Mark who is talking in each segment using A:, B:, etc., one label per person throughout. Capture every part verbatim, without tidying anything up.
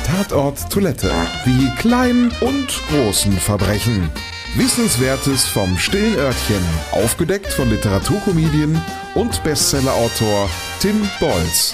A: Tatort Toilette. Die kleinen und großen Verbrechen. Wissenswertes vom stillen Örtchen. Aufgedeckt von Literaturkomedien und Bestsellerautor Tim Bolz.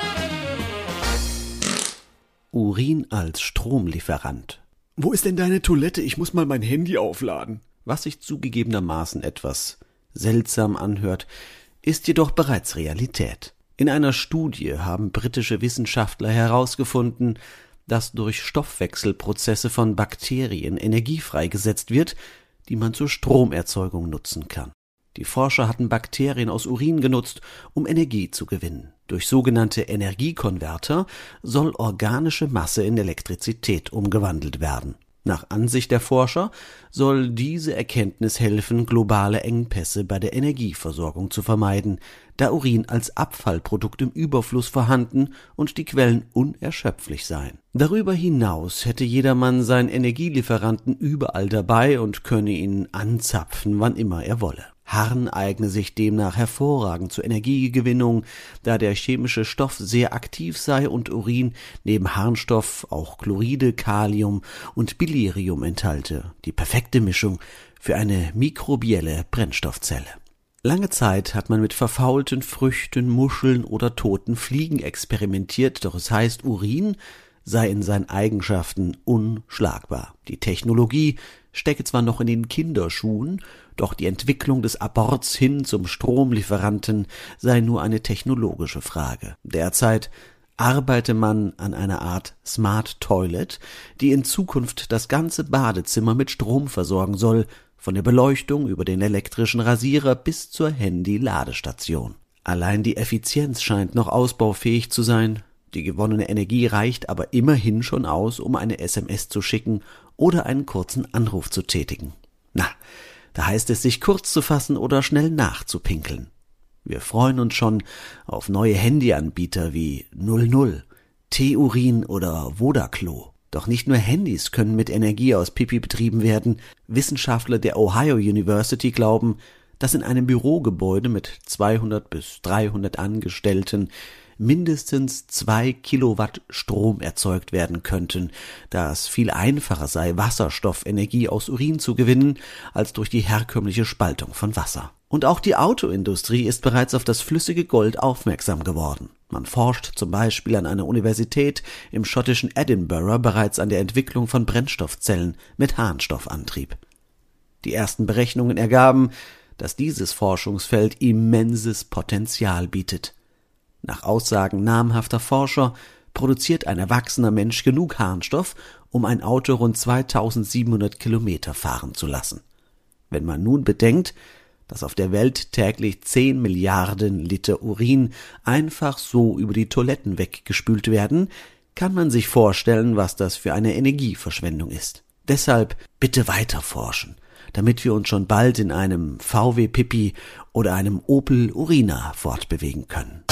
B: Urin als Stromlieferant.
C: Wo ist denn deine Toilette? Ich muss mal mein Handy aufladen.
B: Was sich zugegebenermaßen etwas seltsam anhört, ist jedoch bereits Realität. In einer Studie haben britische Wissenschaftler herausgefunden, dass durch Stoffwechselprozesse von Bakterien Energie freigesetzt wird, die man zur Stromerzeugung nutzen kann. Die Forscher hatten Bakterien aus Urin genutzt, um Energie zu gewinnen. Durch sogenannte Energiekonverter soll organische Masse in Elektrizität umgewandelt werden. Nach Ansicht der Forscher soll diese Erkenntnis helfen, globale Engpässe bei der Energieversorgung zu vermeiden, da Urin als Abfallprodukt im Überfluss vorhanden und die Quellen unerschöpflich seien. Darüber hinaus hätte jedermann seinen Energielieferanten überall dabei und könne ihn anzapfen, wann immer er wolle. Harn eigne sich demnach hervorragend zur Energiegewinnung, da der chemische Stoff sehr aktiv sei und Urin neben Harnstoff auch Chloride, Kalium und Billirium enthalte, die perfekte Mischung für eine mikrobielle Brennstoffzelle. Lange Zeit hat man mit verfaulten Früchten, Muscheln oder toten Fliegen experimentiert, doch es heißt, Urin sei in seinen Eigenschaften unschlagbar. Die Technologie stecke zwar noch in den Kinderschuhen, doch die Entwicklung des Aborts hin zum Stromlieferanten sei nur eine technologische Frage. Derzeit arbeite man an einer Art Smart Toilet, die in Zukunft das ganze Badezimmer mit Strom versorgen soll, von der Beleuchtung über den elektrischen Rasierer bis zur Handy-Ladestation. Allein die Effizienz scheint noch ausbaufähig zu sein. Die gewonnene Energie reicht aber immerhin schon aus, um eine S M S zu schicken oder einen kurzen Anruf zu tätigen. Na, da heißt es, sich kurz zu fassen oder schnell nachzupinkeln. Wir freuen uns schon auf neue Handyanbieter wie null null, T-Urin oder Vodaclo. Doch nicht nur Handys können mit Energie aus Pipi betrieben werden. Wissenschaftler der Ohio University glauben, dass in einem Bürogebäude mit zweihundert bis dreihundert Angestellten mindestens zwei Kilowatt Strom erzeugt werden könnten, da es viel einfacher sei, Wasserstoffenergie aus Urin zu gewinnen, als durch die herkömmliche Spaltung von Wasser. Und auch die Autoindustrie ist bereits auf das flüssige Gold aufmerksam geworden. Man forscht zum Beispiel an einer Universität im schottischen Edinburgh bereits an der Entwicklung von Brennstoffzellen mit Harnstoffantrieb. Die ersten Berechnungen ergaben, dass dieses Forschungsfeld immenses Potenzial bietet. Nach Aussagen namhafter Forscher produziert ein erwachsener Mensch genug Harnstoff, um ein Auto rund zweitausendsiebenhundert Kilometer fahren zu lassen. Wenn man nun bedenkt, dass auf der Welt täglich zehn Milliarden Liter Urin einfach so über die Toiletten weggespült werden, kann man sich vorstellen, was das für eine Energieverschwendung ist. Deshalb bitte weiter forschen, damit wir uns schon bald in einem V W Pipi oder einem Opel Urina fortbewegen können.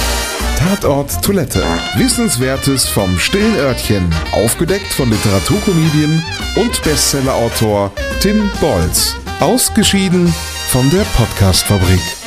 A: Tatort Toilette. Wissenswertes vom stillen Örtchen. Aufgedeckt von Literaturkomedien und Bestsellerautor Tim Bolz. Ausgeschieden von der Podcast-Fabrik.